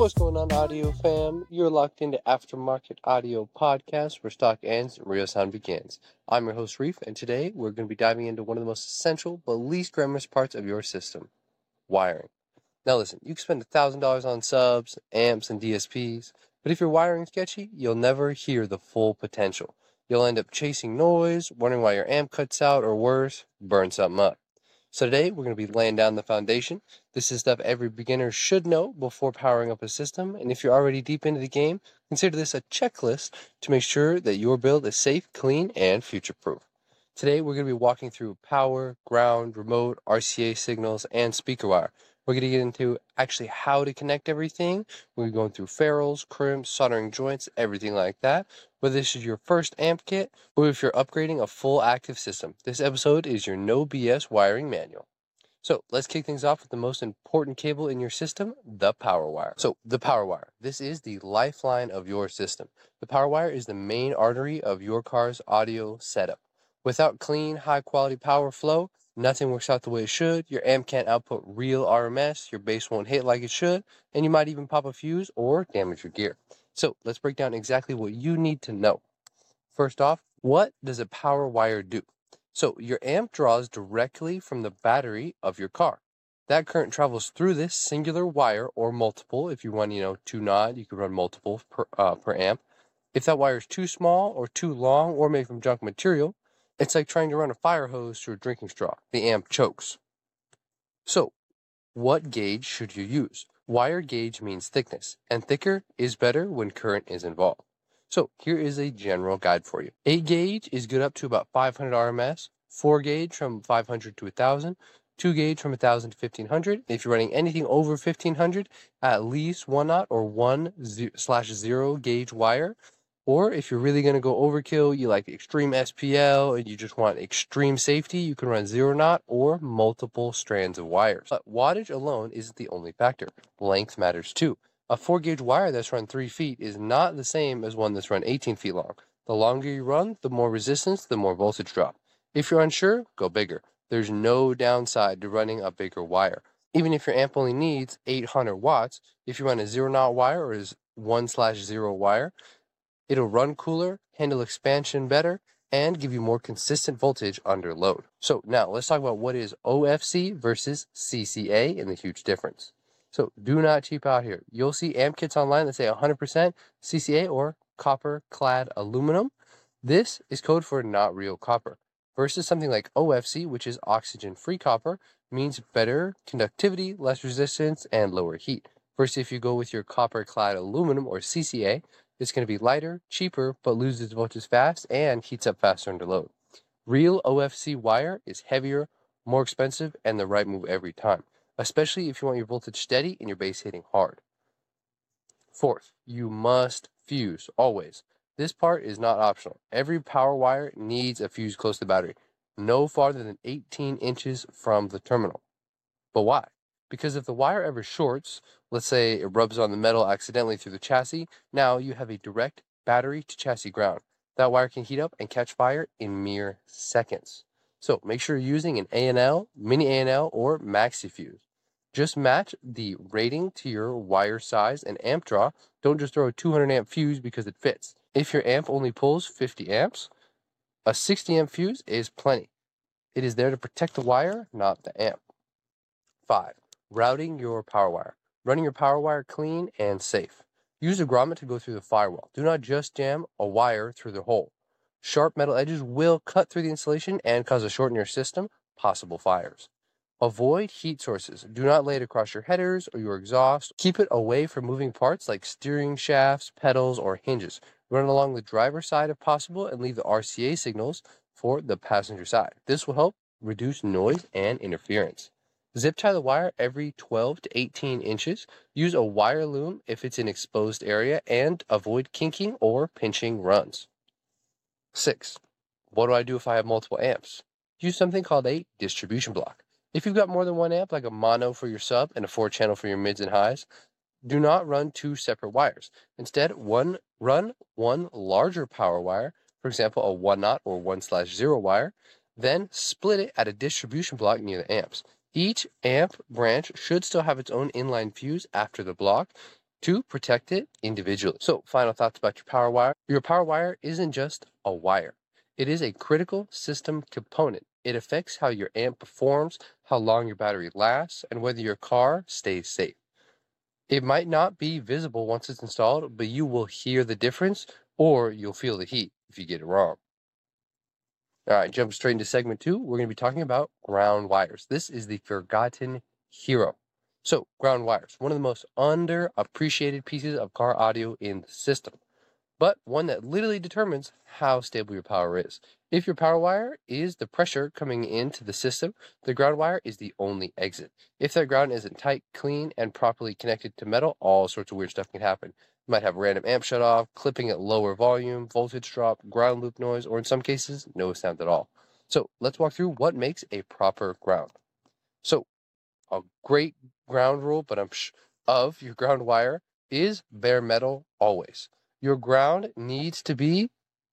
What's going on, audio fam? You're locked into Aftermarket Audio Podcast, where stock ends and real sound begins. I'm your host, Reef, and today we're going to be diving into one of the most essential but least glamorous parts of your system, wiring. Now listen, you can spend $1,000 on subs, amps, and DSPs, but if your wiring's sketchy, you'll never hear the full potential. You'll end up chasing noise, wondering why your amp cuts out, or worse, burn something up. So today, we're going to be laying down the foundation. This is stuff every beginner should know before powering up a system, and if you're already deep into the game, consider this a checklist to make sure that your build is safe, clean, and future-proof. Today, we're going to be walking through power, ground, remote, RCA signals, and speaker wire. We're going to get into actually how to connect everything. We're going through ferrules, crimps, soldering joints, everything like that. Whether this is your first amp kit or if you're upgrading a full active system, this episode is your no BS wiring manual. So let's kick things off with the most important cable in your system, the power wire. So the power wire, this is the lifeline of your system. The power wire is the main artery of your car's audio setup. Without clean, high quality power flow, nothing works out the way it should, your amp can't output real RMS, your bass won't hit like it should, and you might even pop a fuse or damage your gear. So let's break down exactly what you need to know. First off, what does a power wire do? So your amp draws directly from the battery of your car. That current travels through this singular wire or multiple. If you run, 2 NOD, you could run multiple per amp. If that wire is too small or too long or made from junk material, it's like trying to run a fire hose through a drinking straw. The amp chokes. So, what gauge should you use? Wire gauge means thickness, and thicker is better when current is involved. So, here is a general guide for you. 8 gauge is good up to about 500 RMS, 4 gauge from 500 to 1000, 2 gauge from 1000 to 1500. If you're running anything over 1500, at least 1/0 or 1/0 gauge wire. Or if you're really going to go overkill, you like extreme SPL and you just want extreme safety, you can run 0/0 or multiple strands of wires. But wattage alone isn't the only factor. Length matters too. A 4 gauge wire that's run 3 feet is not the same as one that's run 18 feet long. The longer you run, the more resistance, the more voltage drop. If you're unsure, go bigger. There's no downside to running a bigger wire. Even if your amp only needs 800 watts, if you run a 0/0 wire or is 1/0 wire, it'll run cooler, handle expansion better, and give you more consistent voltage under load. So now let's talk about what is OFC versus CCA and the huge difference. So do not cheap out here. You'll see amp kits online that say 100% CCA or copper clad aluminum. This is code for not real copper. Versus something like OFC, which is oxygen-free copper, means better conductivity, less resistance, and lower heat. Versus if you go with your copper-clad aluminum or CCA, it's going to be lighter, cheaper, but loses voltage fast and heats up faster under load. Real OFC wire is heavier, more expensive, and the right move every time, especially if you want your voltage steady and your bass hitting hard. Fourth, you must fuse, always. This part is not optional. Every power wire needs a fuse close to the battery, no farther than 18 inches from the terminal. But why? Because if the wire ever shorts, let's say it rubs on the metal accidentally through the chassis, now you have a direct battery to chassis ground. That wire can heat up and catch fire in mere seconds. So make sure you're using an A&L, mini A&L, or maxi fuse. Just match the rating to your wire size and amp draw. Don't just throw a 200 amp fuse because it fits. If your amp only pulls 50 amps, a 60 amp fuse is plenty. It is there to protect the wire, not the amp. 5. Routing your power wire. Running your power wire clean and safe. Use a grommet to go through the firewall. Do not just jam a wire through the hole. Sharp metal edges will cut through the insulation and cause a short in your system, possible fires. Avoid heat sources. Do not lay it across your headers or your exhaust. Keep it away from moving parts like steering shafts, pedals, or hinges. Run along the driver's side if possible and leave the RCA signals for the passenger side. This will help reduce noise and interference. Zip tie the wire every 12 to 18 inches. Use a wire loom if it's an exposed area and avoid kinking or pinching runs. 6. What do I do if I have multiple amps? Use something called a distribution block. If you've got more than one amp, like a mono for your sub and a 4-channel for your mids and highs, do not run 2 separate wires. Instead, run one larger power wire, for example, a 1/0 or 1/0 wire, then split it at a distribution block near the amps. Each amp branch should still have its own inline fuse after the block. to protect it individually. So, final thoughts about your power wire. Your power wire isn't just a wire. It is a critical system component. It affects how your amp performs, how long your battery lasts, and whether your car stays safe. It might not be visible once it's installed, but you will hear the difference or you'll feel the heat if you get it wrong. All right, jumping straight into segment 2, we're going to be talking about ground wires. This is the forgotten hero. So, ground wires, one of the most underappreciated pieces of car audio in the system, but one that literally determines how stable your power is. If your power wire is the pressure coming into the system, the ground wire is the only exit. If that ground isn't tight, clean, and properly connected to metal, all sorts of weird stuff can happen. You might have random amp shut off, clipping at lower volume, voltage drop, ground loop noise, or in some cases, no sound at all. So let's walk through what makes a proper ground. So a great ground rule, but of your ground wire is bare metal always. Your ground needs to be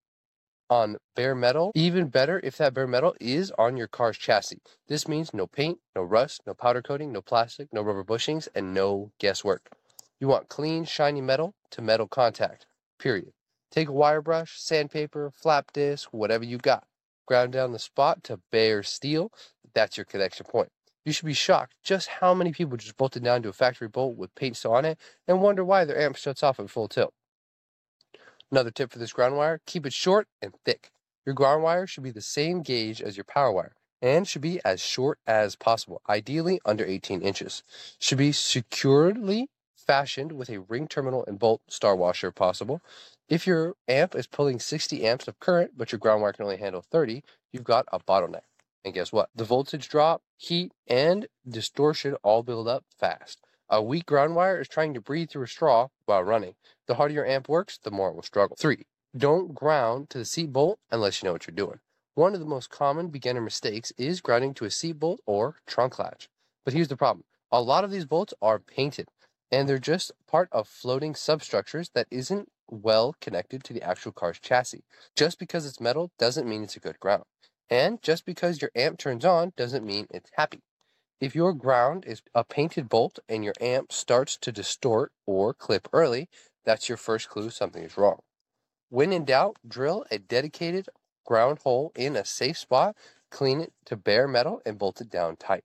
on bare metal. Even better if that bare metal is on your car's chassis. This means no paint, no rust, no powder coating, no plastic, no rubber bushings, and no guesswork. You want clean, shiny metal to metal contact, period. Take a wire brush, sandpaper, flap disc, whatever you got. Ground down the spot to bare steel. That's your connection point. You should be shocked just how many people just bolted down to a factory bolt with paint still on it and wonder why their amp shuts off at full tilt. Another tip for this ground wire, keep it short and thick. Your ground wire should be the same gauge as your power wire and should be as short as possible, ideally under 18 inches. Should be securely fashioned with a ring terminal and bolt star washer if possible. If your amp is pulling 60 amps of current, but your ground wire can only handle 30, you've got a bottleneck. And guess what? The voltage drop, heat, and distortion all build up fast. A weak ground wire is trying to breathe through a straw while running. The harder your amp works, the more it will struggle. 3. Don't ground to the seat bolt unless you know what you're doing. One of the most common beginner mistakes is grounding to a seat bolt or trunk latch. But here's the problem. A lot of these bolts are painted, and they're just part of floating substructures that isn't well connected to the actual car's chassis. Just because it's metal doesn't mean it's a good ground. And just because your amp turns on doesn't mean it's happy. If your ground is a painted bolt and your amp starts to distort or clip early, that's your first clue something is wrong. When in doubt, drill a dedicated ground hole in a safe spot, clean it to bare metal, and bolt it down tight.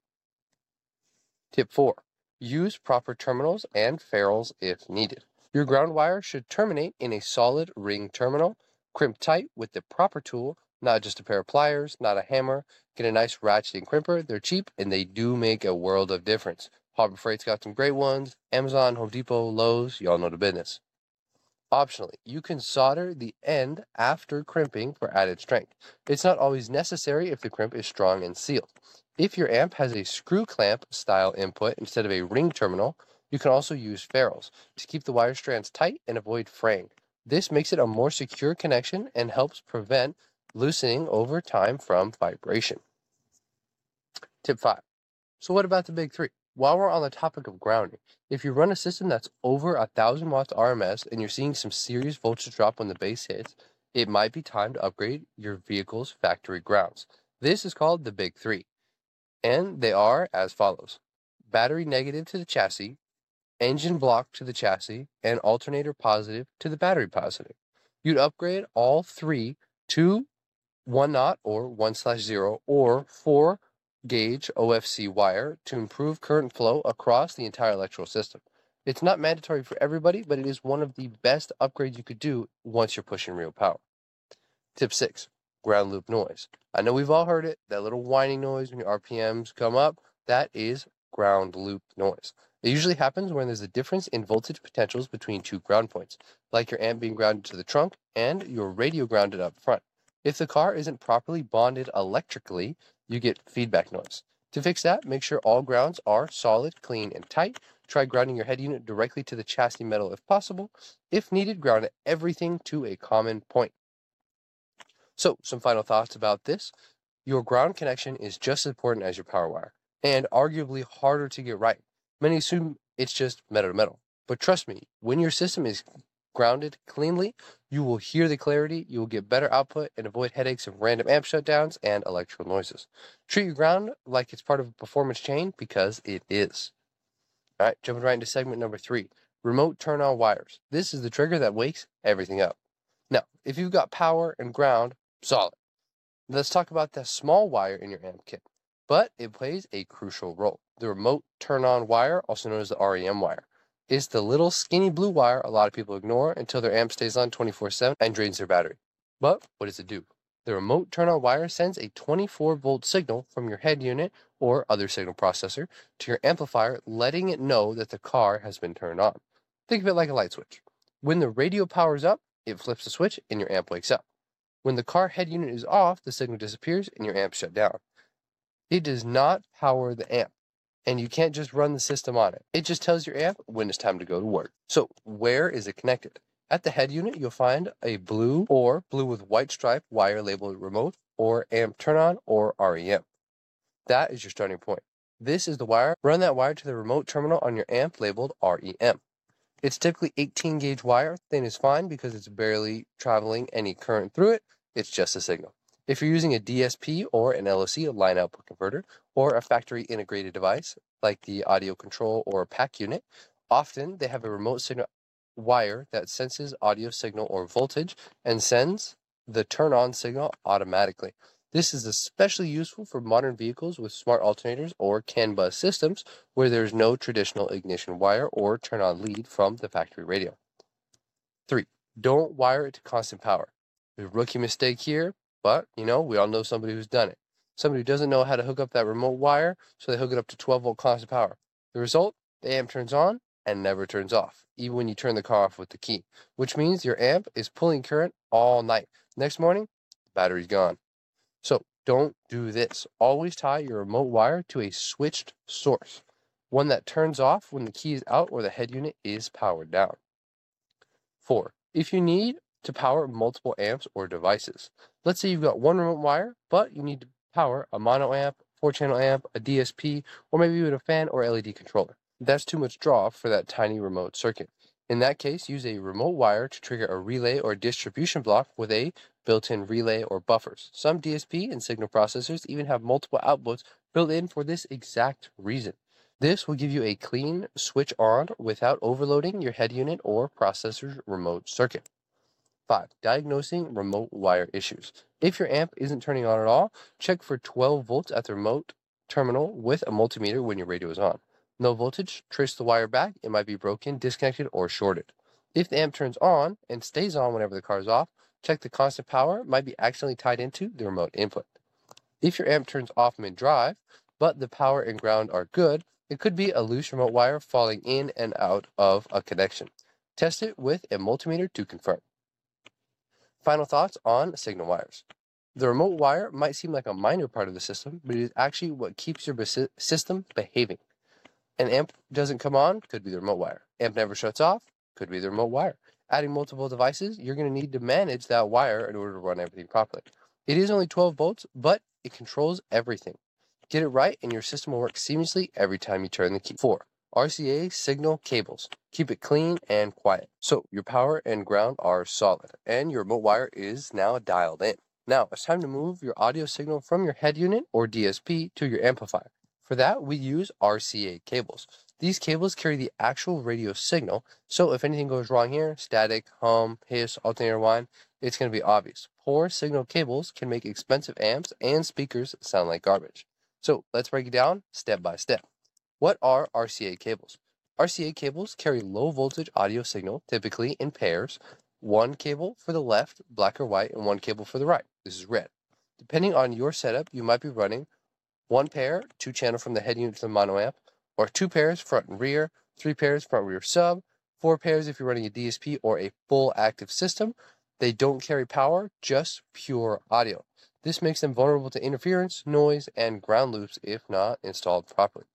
Tip 4. Use proper terminals and ferrules if needed. Your ground wire should terminate in a solid ring terminal, crimp tight with the proper tool, not just a pair of pliers, not a hammer. Get a nice ratcheting crimper. They're cheap and they do make a world of difference. Harbor Freight's got some great ones. Amazon, Home Depot, Lowe's, y'all know the business. Optionally, you can solder the end after crimping for added strength. It's not always necessary if the crimp is strong and sealed. If your amp has a screw clamp style input instead of a ring terminal, you can also use ferrules to keep the wire strands tight and avoid fraying. This makes it a more secure connection and helps prevent loosening over time from vibration. Tip 5. So what about the big 3? While we're on the topic of grounding, if you run a system that's over 1,000 watts RMS and you're seeing some serious voltage drop when the bass hits, it might be time to upgrade your vehicle's factory grounds. This is called the big 3, and they are as follows: battery negative to the chassis, engine block to the chassis, and alternator positive to the battery positive. You'd upgrade all 3 to 1/0 or 1/0 or 4 gauge OFC wire to improve current flow across the entire electrical system. It's not mandatory for everybody, but it is one of the best upgrades you could do once you're pushing real power. Tip 6. Ground loop noise. I know we've all heard it, that little whining noise when your RPMs come up. That is ground loop noise. It usually happens when there's a difference in voltage potentials between 2 ground points, like your amp being grounded to the trunk and your radio grounded up front. If the car isn't properly bonded electrically, you get feedback noise. To fix that, make sure all grounds are solid, clean, and tight. Try grounding your head unit directly to the chassis metal if possible. If needed, ground everything to a common point. So, some final thoughts about this. Your ground connection is just as important as your power wire, and arguably harder to get right. Many assume it's just metal to metal. But trust me, when your system is grounded cleanly, you will hear the clarity, you will get better output, and avoid headaches of random amp shutdowns and electrical noises. Treat your ground like it's part of a performance chain, because it is. All right, jumping right into segment number 3. remote turn-on wires. This is the trigger that wakes everything up. Now, if you've got power and ground, solid. Let's talk about the small wire in your amp kit, but it plays a crucial role. The remote turn-on wire, also known as the REM wire, is the little skinny blue wire a lot of people ignore until their amp stays on 24/7 and drains their battery. But what does it do? The remote turn-on wire sends a 24-volt signal from your head unit or other signal processor to your amplifier, letting it know that the car has been turned on. Think of it like a light switch. When the radio powers up, it flips the switch and your amp wakes up. When the car head unit is off, the signal disappears and your amp shut down. It does not power the amp, and you can't just run the system on it. It just tells your amp when it's time to go to work. So where is it connected? At the head unit, you'll find a blue or blue with white stripe wire labeled remote or amp turn on or REM. That is your starting point. This is the wire. Run that wire to the remote terminal on your amp labeled REM. It's typically 18 gauge wire. Thin is fine because it's barely traveling any current through it. It's just a signal. If you're using a DSP or an LOC, a line output converter, or a factory integrated device like the audio control or pack unit, often they have a remote signal wire that senses audio signal or voltage and sends the turn on signal automatically. This is especially useful for modern vehicles with smart alternators or CAN bus systems where there is no traditional ignition wire or turn on lead from the factory radio. 3. Don't wire it to constant power. A rookie mistake here, but we all know somebody who's done it. Somebody who doesn't know how to hook up that remote wire, so they hook it up to 12-volt constant power. The result, the amp turns on and never turns off, even when you turn the car off with the key, which means your amp is pulling current all night. Next morning, the battery's gone. So don't do this. Always tie your remote wire to a switched source, one that turns off when the key is out or the head unit is powered down. 4. If you need to power multiple amps or devices, let's say you've got one remote wire, but you need to power a mono amp, 4-channel amp, a DSP, or maybe even a fan or LED controller. That's too much draw for that tiny remote circuit. In that case, use a remote wire to trigger a relay or distribution block with a built-in relay or buffers. Some DSP and signal processors even have multiple outputs built in for this exact reason. This will give you a clean switch on without overloading your head unit or processor's remote circuit. 5. Diagnosing remote wire issues. If your amp isn't turning on at all, check for 12 volts at the remote terminal with a multimeter when your radio is on. No voltage, trace the wire back. It might be broken, disconnected, or shorted. If the amp turns on and stays on whenever the car is off, check the constant power. It might be accidentally tied into the remote input. If your amp turns off mid-drive, but the power and ground are good, it could be a loose remote wire falling in and out of a connection. Test it with a multimeter to confirm. Final thoughts on signal wires. The remote wire might seem like a minor part of the system, but it is actually what keeps your system behaving. An amp doesn't come on, could be the remote wire. Amp never shuts off, could be the remote wire. Adding multiple devices, you're going to need to manage that wire in order to run everything properly. It is only 12 volts, but it controls everything. Get it right and your system will work seamlessly every time you turn the key. 4. RCA signal cables. Keep it clean and quiet. So your power and ground are solid and your remote wire is now dialed in. Now it's time to move your audio signal from your head unit or DSP to your amplifier. For that, we use RCA cables. These cables carry the actual radio signal, so if anything goes wrong here, static, hum, hiss, alternator whine, it's going to be obvious. Poor signal cables can make expensive amps and speakers sound like garbage. So let's break it down step by step. What are RCA cables? RCA cables carry low voltage audio signal, typically in pairs. One cable for the left, black or white, and one cable for the right. This is red. Depending on your setup, you might be running one pair, 2-channel from the head unit to the mono amp, or 2 pairs front and rear, 3 pairs front rear sub, 4 pairs if you're running a DSP or a full active system. They don't carry power, just pure audio. This makes them vulnerable to interference, noise, and ground loops if not installed properly.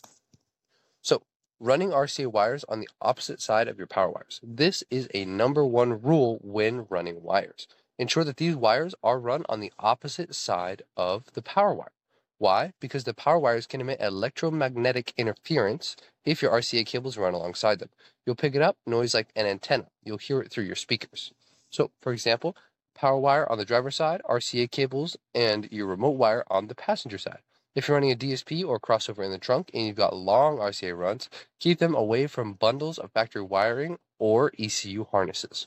So, running RCA wires on the opposite side of your power wires. This is a #1 rule when running wires. Ensure that these wires are run on the opposite side of the power wire. Why? Because the power wires can emit electromagnetic interference if your RCA cables run alongside them. You'll pick it up, noise like an antenna. You'll hear it through your speakers. So, for example, power wire on the driver's side, RCA cables, and your remote wire on the passenger side. If you're running a DSP or crossover in the trunk and you've got long RCA runs, keep them away from bundles of factory wiring or ECU harnesses.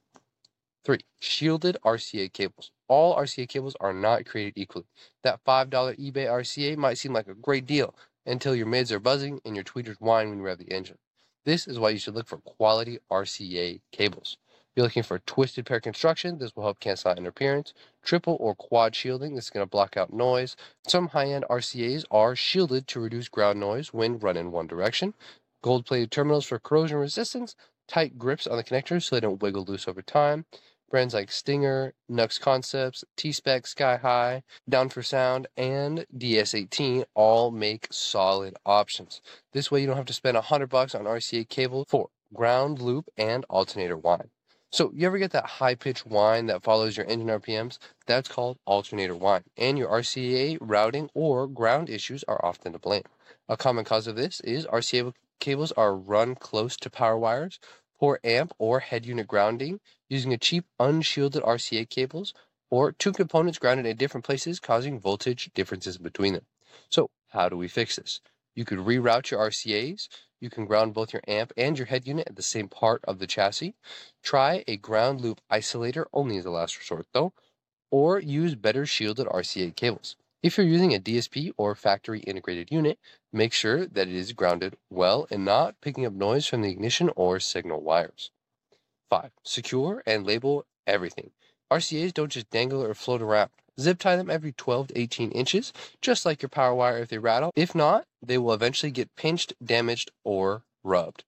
3. Shielded RCA cables. All RCA cables are not created equally. That $5 eBay RCA might seem like a great deal until your mids are buzzing and your tweeters whine when you rev the engine. This is why you should look for quality RCA cables. If you're looking for twisted pair construction, this will help cancel out interference. Triple or quad shielding, this is going to block out noise. Some high-end RCAs are shielded to reduce ground noise when run in one direction. Gold-plated terminals for corrosion resistance. Tight grips on the connectors so they don't wiggle loose over time. Brands like Stinger, Nux Concepts, T-Spec, Sky High, Down for Sound, and DS18 all make solid options. This way you don't have to spend $100 on RCA cable for ground loop and alternator whine. So you ever get that high-pitched whine that follows your engine RPMs? That's called alternator whine, and your RCA routing or ground issues are often to blame. A common cause of this is RCA cables are run close to power wires, poor amp or head unit grounding, using a cheap unshielded RCA cables, or two components grounded in different places causing voltage differences between them. So how do we fix this? You could reroute your RCAs. You can ground both your amp and your head unit at the same part of the chassis. Try a ground loop isolator only as a last resort though, or use better shielded RCA cables. If you're using a DSP or factory integrated unit, make sure that it is grounded well and not picking up noise from the ignition or signal wires. 5. Secure and label everything. RCAs don't just dangle or float around. Zip tie them every 12 to 18 inches, just like your power wire if they rattle. If not, they will eventually get pinched, damaged, or rubbed.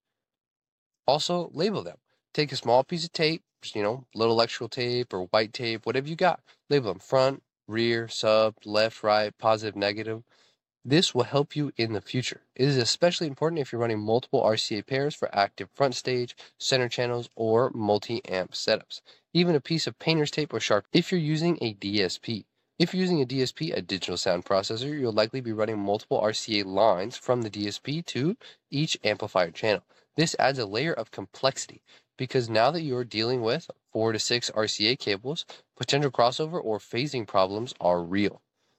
Also, label them. Take a small piece of tape, little electrical tape or white tape, whatever you got. Label them front, rear, sub, left, right, positive, negative. This will help you in the future. It is especially important if you're running multiple RCA pairs for active front stage, center channels, or multi-amp setups. Even a piece of painter's tape or sharp if you're using a DSP. If you're using a DSP, a digital sound processor, you'll likely be running multiple RCA lines from the DSP to each amplifier channel. This adds a layer of complexity because now that you're dealing with 4 to 6 RCA cables, potential crossover or phasing problems are real.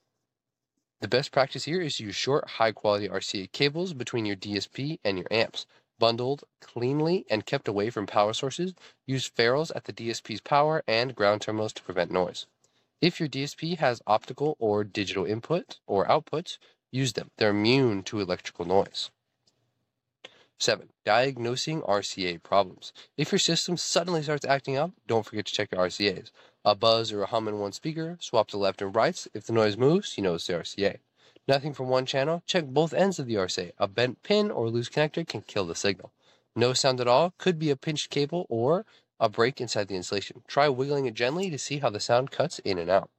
The best practice here is to use short, high-quality RCA cables between your DSP and your amps. Bundled cleanly and kept away from power sources, use ferrules at the DSP's power and ground terminals to prevent noise. If your DSP has optical or digital input or outputs, use them. They're immune to electrical noise. 7. Diagnosing RCA problems. If your system suddenly starts acting up, don't forget to check your RCAs. A buzz or a hum in one speaker, swap to left and rights. If the noise moves, you know it's the RCA. Nothing from one channel, check both ends of the RCA. A bent pin or loose connector can kill the signal. No sound at all could be a pinched cable or a break inside the insulation. Try wiggling it gently to see how the sound cuts in and out.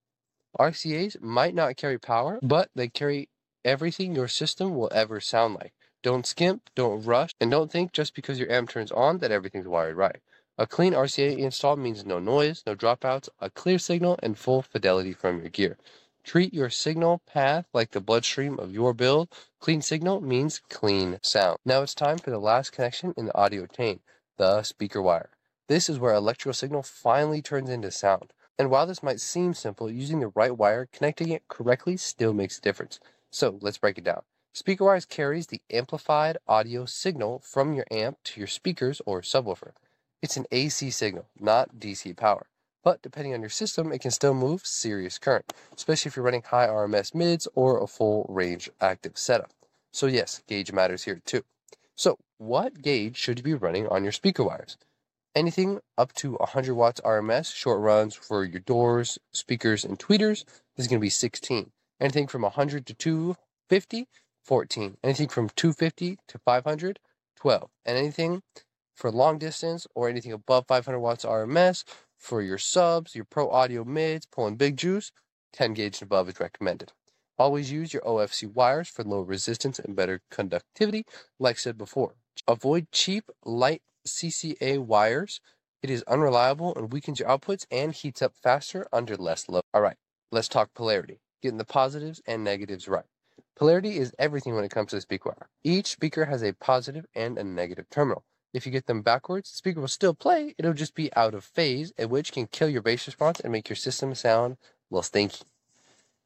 RCAs might not carry power, but they carry everything your system will ever sound like. Don't skimp, don't rush, and don't think just because your amp turns on that everything's wired right. A clean RCA install means no noise, no dropouts, a clear signal, and full fidelity from your gear. Treat your signal path like the bloodstream of your build. Clean signal means clean sound. Now it's time for the last connection in the audio chain, the speaker wire. This is where electrical signal finally turns into sound. And while this might seem simple, using the right wire, connecting it correctly still makes a difference. So let's break it down. Speaker wires carries the amplified audio signal from your amp to your speakers or subwoofer. It's an AC signal, not DC power. But depending on your system, it can still move serious current, especially if you're running high RMS mids or a full range active setup. So yes, gauge matters here too. So what gauge should you be running on your speaker wires? Anything up to 100 watts RMS, short runs for your doors, speakers, and tweeters is going to be 16. Anything from 100 to 250, 14. Anything from 250 to 500, 12. And anything for long distance or anything above 500 watts RMS for your subs, your pro audio mids, pulling big juice, 10 gauge and above is recommended. Always use your OFC wires for low resistance and better conductivity, like said before. Avoid cheap, light CCA wires. It is unreliable and weakens your outputs and heats up faster under less load. Alright, let's talk polarity. Getting the positives and negatives right. Polarity is everything when it comes to the speaker wire. Each speaker has a positive and a negative terminal. If you get them backwards, the speaker will still play, it'll just be out of phase, which can kill your bass response and make your system sound a little stinky.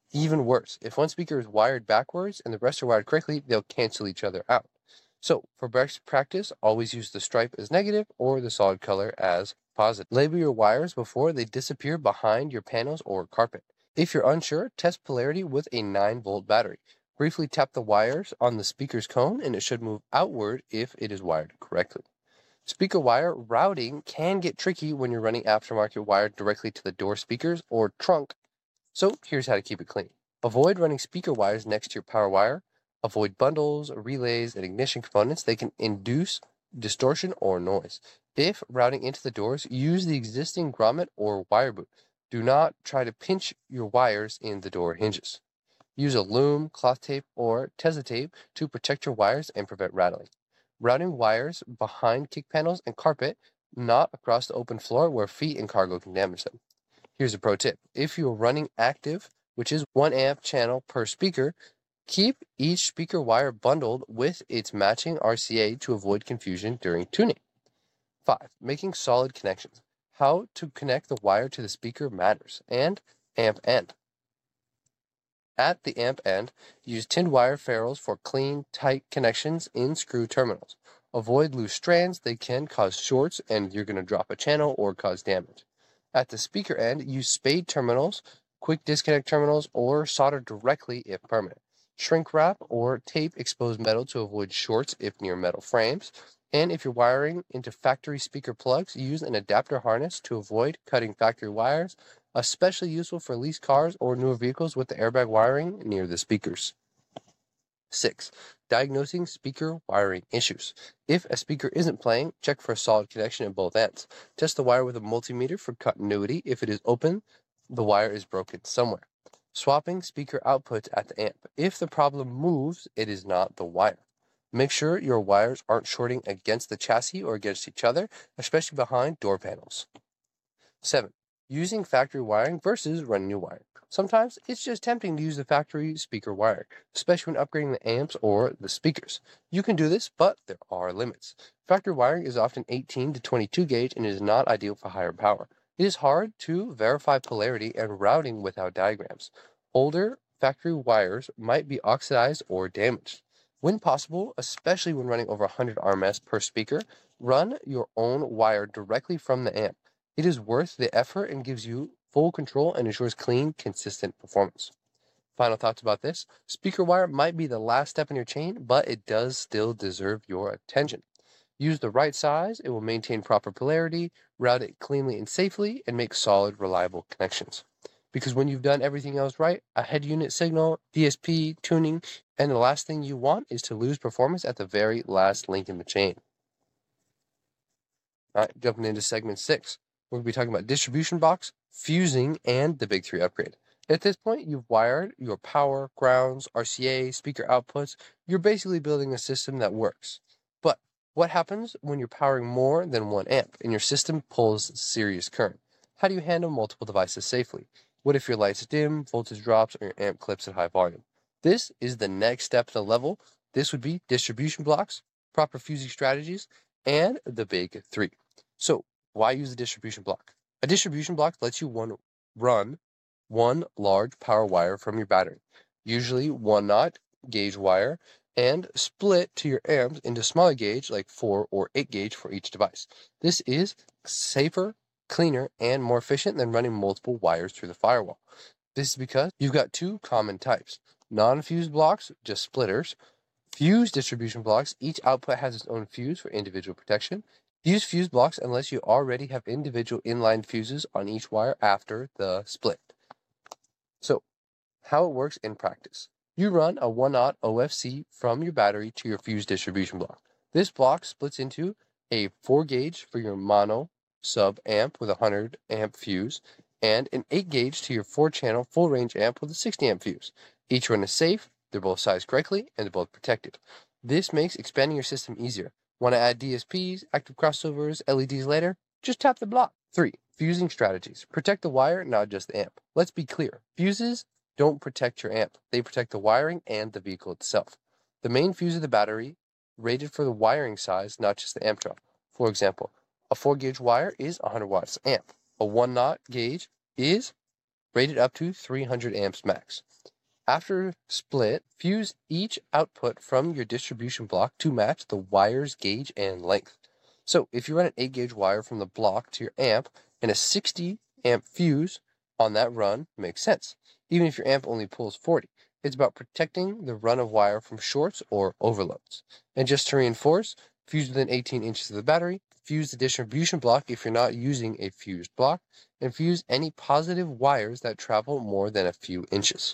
Even worse, if one speaker is wired backwards and the rest are wired correctly, they'll cancel each other out. So, for best practice, always use the stripe as negative or the solid color as positive. Label your wires before they disappear behind your panels or carpet. If you're unsure, test polarity with a 9-volt battery. Briefly tap the wires on the speaker's cone and it should move outward if it is wired correctly. Speaker wire routing can get tricky when you're running aftermarket wire directly to the door speakers or trunk. So here's how to keep it clean. Avoid running speaker wires next to your power wire. Avoid bundles, relays, and ignition components. They can induce distortion or noise. If routing into the doors, use the existing grommet or wire boot. Do not try to pinch your wires in the door hinges. Use a loom, cloth tape, or Tesa tape to protect your wires and prevent rattling. Routing wires behind kick panels and carpet, not across the open floor where feet and cargo can damage them. Here's a pro tip. If you're running active, which is 1 amp channel per speaker, keep each speaker wire bundled with its matching RCA to avoid confusion during tuning. 5. Making solid connections. How to connect the wire to the speaker matters. And amp end. At the amp end, use tinned wire ferrules for clean, tight connections in screw terminals. Avoid loose strands, they can cause shorts and you're going to drop a channel or cause damage. At the speaker end, use spade terminals, quick disconnect terminals, or solder directly if permanent. Shrink wrap or tape exposed metal to avoid shorts if near metal frames. And if you're wiring into factory speaker plugs, use an adapter harness to avoid cutting factory wires, especially useful for leased cars or newer vehicles with the airbag wiring near the speakers. 6. Diagnosing speaker wiring issues. If a speaker isn't playing, check for a solid connection at both ends. Test the wire with a multimeter for continuity. If it is open, the wire is broken somewhere. Swapping speaker outputs at the amp. If the problem moves, it is not the wire. Make sure your wires aren't shorting against the chassis or against each other, especially behind door panels. 7. Using factory wiring versus running new wiring. Sometimes it's just tempting to use the factory speaker wiring, especially when upgrading the amps or the speakers. You can do this, but there are limits. Factory wiring is often 18 to 22 gauge and is not ideal for higher power. It is hard to verify polarity and routing without diagrams. Older factory wires might be oxidized or damaged. When possible, especially when running over 100 RMS per speaker, run your own wire directly from the amp. It is worth the effort and gives you full control and ensures clean, consistent performance. Final thoughts about this. Speaker wire might be the last step in your chain, but it does still deserve your attention. Use the right size, it will maintain proper polarity, route it cleanly and safely, and make solid, reliable connections. Because when you've done everything else right, a head unit signal, DSP, tuning, and the last thing you want is to lose performance at the very last link in the chain. All right, jumping into segment 6. We're going to be talking about distribution box, fusing, and the big 3 upgrade. At this point, you've wired your power, grounds, RCA, speaker outputs. You're basically building a system that works. But what happens when you're powering more than 1 amp and your system pulls serious current? How do you handle multiple devices safely? What if your lights dim, voltage drops, or your amp clips at high volume? This is the next step to the level. This would be distribution blocks, proper fusing strategies, and the big 3. So, why use a distribution block? A distribution block lets you run one large power wire from your battery, usually 1/0 gauge wire, and split to your amps into smaller gauge like 4 or 8 gauge for each device. This is safer, cleaner, and more efficient than running multiple wires through the firewall. This is because you've got 2 common types. Non-fused blocks, just splitters. Fused distribution blocks, each output has its own fuse for individual protection. Use fuse blocks unless you already have individual inline fuses on each wire after the split. So, how it works in practice. You run a 1/0 OFC from your battery to your fuse distribution block. This block splits into a 4 gauge for your mono sub amp with a 100 amp fuse and an 8 gauge to your 4 channel full range amp with a 60 amp fuse. Each run is safe, they're both sized correctly, and they're both protected. This makes expanding your system easier. Want to add DSPs, active crossovers, LEDs later? Just tap the block. 3. Fusing strategies. Protect the wire, not just the amp. Let's be clear. Fuses don't protect your amp. They protect the wiring and the vehicle itself. The main fuse of the battery, rated for the wiring size, not just the amp draw. For example, a 4 gauge wire is 100 watts amp. A 1/0 gauge is rated up to 300 amps max. After split, fuse each output from your distribution block to match the wire's gauge and length. So if you run an 8 gauge wire from the block to your amp and a 60 amp fuse on that run, makes sense, even if your amp only pulls 40. It's about protecting the run of wire from shorts or overloads. And just to reinforce, fuse within 18 inches of the battery, fuse the distribution block if you're not using a fused block, and fuse any positive wires that travel more than a few inches.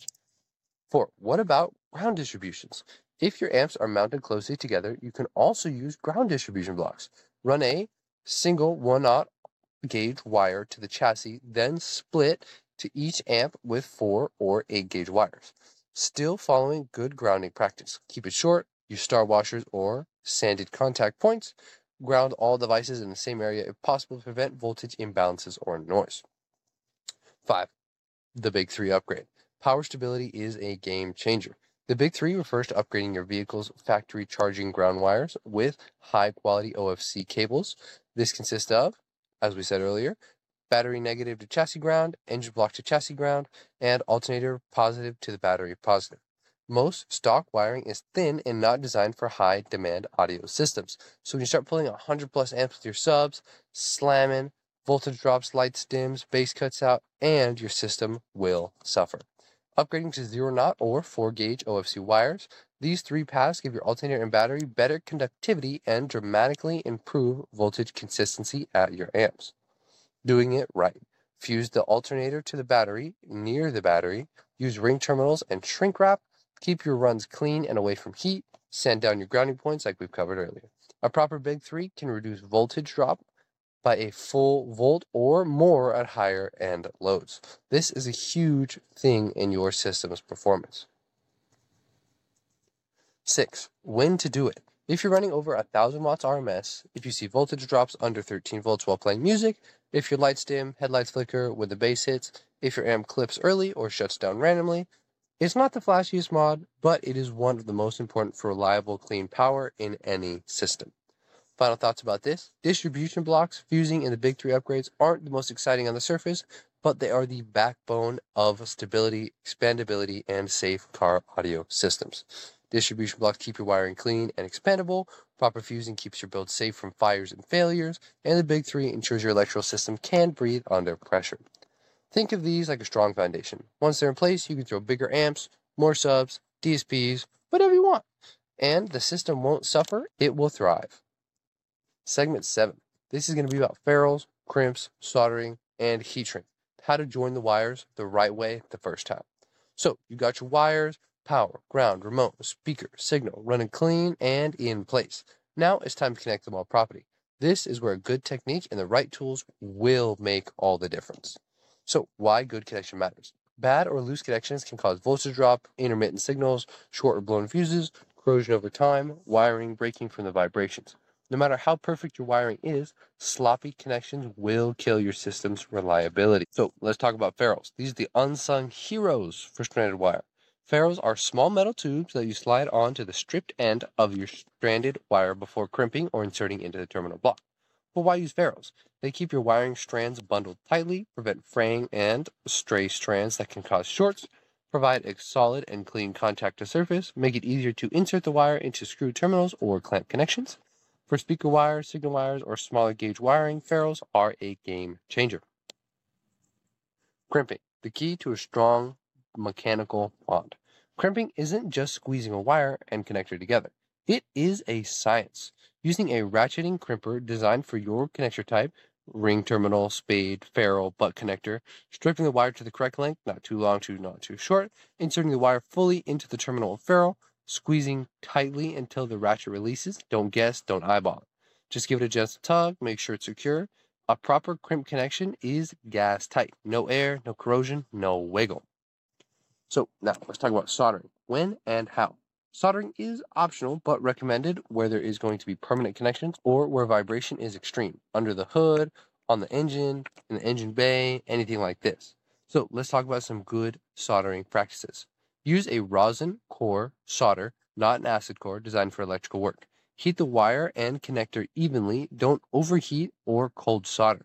4. What about ground distributions? If your amps are mounted closely together, you can also use ground distribution blocks. Run a single 1/0 gauge wire to the chassis, then split to each amp with 4 or 8 gauge wires. Still following good grounding practice. Keep it short, use star washers or sanded contact points. Ground all devices in the same area if possible to prevent voltage imbalances or noise. 5. The Big 3 upgrade. Power stability is a game changer. The Big 3 refers to upgrading your vehicle's factory charging ground wires with high-quality OFC cables. This consists of, as we said earlier, battery negative to chassis ground, engine block to chassis ground, and alternator positive to the battery positive. Most stock wiring is thin and not designed for high-demand audio systems. So when you start pulling 100 plus amps with your subs, slamming, voltage drops, lights dims, bass cuts out, and your system will suffer. Upgrading to 0/0 or 4 gauge OFC wires, these 3 paths give your alternator and battery better conductivity and dramatically improve voltage consistency at your amps. Doing it right. Fuse the alternator to the battery, near the battery, use ring terminals and shrink wrap, keep your runs clean and away from heat, sand down your grounding points like we've covered earlier. A proper Big 3 can reduce voltage drop by a full volt or more at higher end loads. This is a huge thing in your system's performance. 6. When to do it. If you're running over 1,000 watts RMS, if you see voltage drops under 13 volts while playing music, if your lights dim, headlights flicker when the bass hits, if your amp clips early or shuts down randomly, it's not the flashiest mod, but it is one of the most important for reliable, clean power in any system. Final thoughts about this. Distribution blocks fusing in the Big 3 upgrades aren't the most exciting on the surface, but they are the backbone of stability, expandability, and safe car audio systems. Distribution blocks keep your wiring clean and expandable, proper fusing keeps your build safe from fires and failures, and the Big 3 ensures your electrical system can breathe under pressure. Think of these like a strong foundation. Once they're in place, you can throw bigger amps, more subs, DSPs, whatever you want, and the system won't suffer, it will thrive. Segment 7. This is going to be about ferrules, crimps, soldering, and heat shrink. How to join the wires the right way the first time. So you got your wires, power, ground, remote, speaker, signal, running clean and in place. Now it's time to connect them all properly. This is where a good technique and the right tools will make all the difference. So why good connection matters. Bad or loose connections can cause voltage drop, intermittent signals, short or blown fuses, corrosion over time, wiring breaking from the vibrations. No matter how perfect your wiring is, sloppy connections will kill your system's reliability. So let's talk about ferrules. These are the unsung heroes for stranded wire. Ferrules are small metal tubes that you slide onto the stripped end of your stranded wire before crimping or inserting into the terminal block. But why use ferrules? They keep your wiring strands bundled tightly, prevent fraying and stray strands that can cause shorts, provide a solid and clean contact to surface, make it easier to insert the wire into screw terminals or clamp connections. For speaker wires, signal wires, or smaller gauge wiring, ferrules are a game changer. Crimping, the key to a strong mechanical bond. Crimping isn't just squeezing a wire and connector together. It is a science. Using a ratcheting crimper designed for your connector type, ring terminal, spade, ferrule, butt connector, stripping the wire to the correct length, not too long, not too short, inserting the wire fully into the terminal of ferrule, squeezing tightly until the ratchet releases. Don't guess, don't eyeball it. Just give it a gentle tug, make sure it's secure. A proper crimp connection is gas tight. No air, no corrosion, no wiggle. So now let's talk about soldering. When and how. Soldering is optional but recommended where there is going to be permanent connections or where vibration is extreme. Under the hood, on the engine, in the engine bay, anything like this. So let's talk about some good soldering practices. Use a rosin core solder, not an acid core, designed for electrical work. Heat the wire and connector evenly. Don't overheat or cold solder.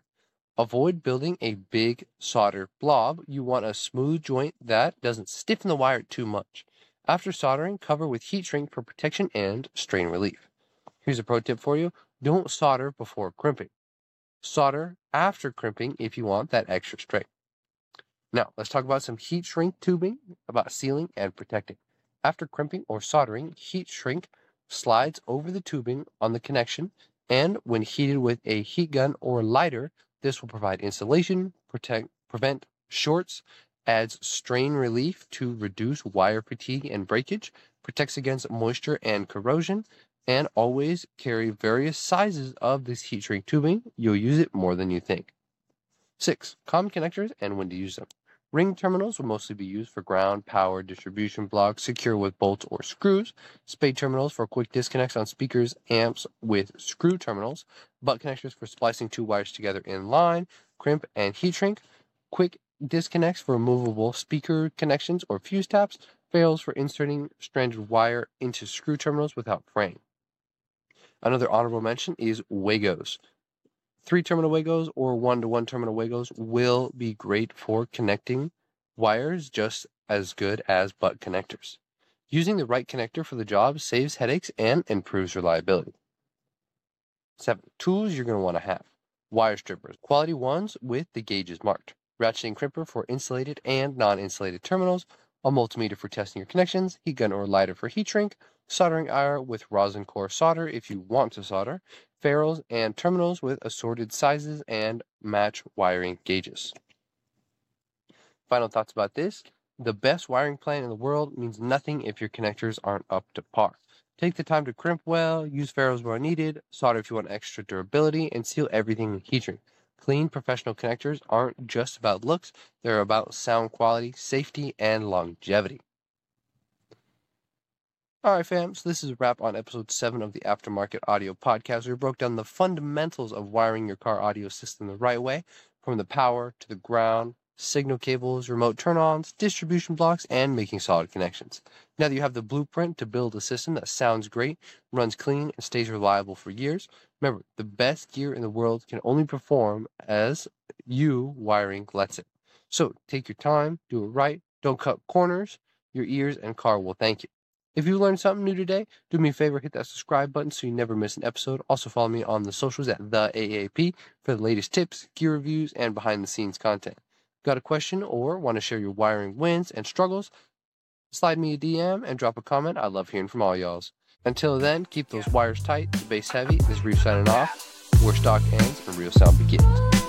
Avoid building a big solder blob. You want a smooth joint that doesn't stiffen the wire too much. After soldering, cover with heat shrink for protection and strain relief. Here's a pro tip for you. Don't solder before crimping. Solder after crimping if you want that extra strength. Now, let's talk about some heat shrink tubing, about sealing and protecting. After crimping or soldering, heat shrink slides over the tubing on the connection, and when heated with a heat gun or lighter, this will provide insulation, prevent shorts, adds strain relief to reduce wire fatigue and breakage, protects against moisture and corrosion, and always carry various sizes of this heat shrink tubing. You'll use it more than you think. 6. Common connectors and when to use them. Ring terminals will mostly be used for ground, power, distribution blocks, secure with bolts or screws. Spade terminals for quick disconnects on speakers, amps with screw terminals. Butt connectors for splicing two wires together in line. Crimp and heat shrink. Quick disconnects for removable speaker connections or fuse taps. Ferrules for inserting stranded wire into screw terminals without fraying. Another honorable mention is Wagos. 3-terminal Wagos or 1-to-1 terminal Wagos will be great for connecting wires, just as good as butt connectors. Using the right connector for the job saves headaches and improves reliability. 7. Tools you're going to want to have. Wire strippers. Quality ones with the gauges marked. Ratcheting crimper for insulated and non-insulated terminals. A multimeter for testing your connections. Heat gun or lighter for heat shrink. Soldering iron with rosin core solder if you want to solder. Ferrules and terminals with assorted sizes and match wiring gauges. Final thoughts about this. The best wiring plan in the world means nothing if your connectors aren't up to par. Take the time to crimp well, use ferrules where needed, solder if you want extra durability, and seal everything with heat shrink. Clean, professional connectors aren't just about looks, they're about sound quality, safety, and longevity. Alright fam, so this is a wrap on episode 7 of the Aftermarket Audio Podcast. We broke down the fundamentals of wiring your car audio system the right way, from the power to the ground, signal cables, remote turn-ons, distribution blocks, and making solid connections. Now that you have the blueprint to build a system that sounds great, runs clean, and stays reliable for years, remember, the best gear in the world can only perform as you wiring lets it. So take your time, do it right, don't cut corners, your ears and car will thank you. If you learned something new today, do me a favor, hit that subscribe button so you never miss an episode. Also follow me on the socials at the AAP for the latest tips, gear reviews, and behind-the-scenes content. Got a question or want to share your wiring wins and struggles? Slide me a DM and drop a comment. I love hearing from all y'alls. Until then, keep those wires tight, the bass heavy. This is Reef signing off. Where stock ends and real sound begins.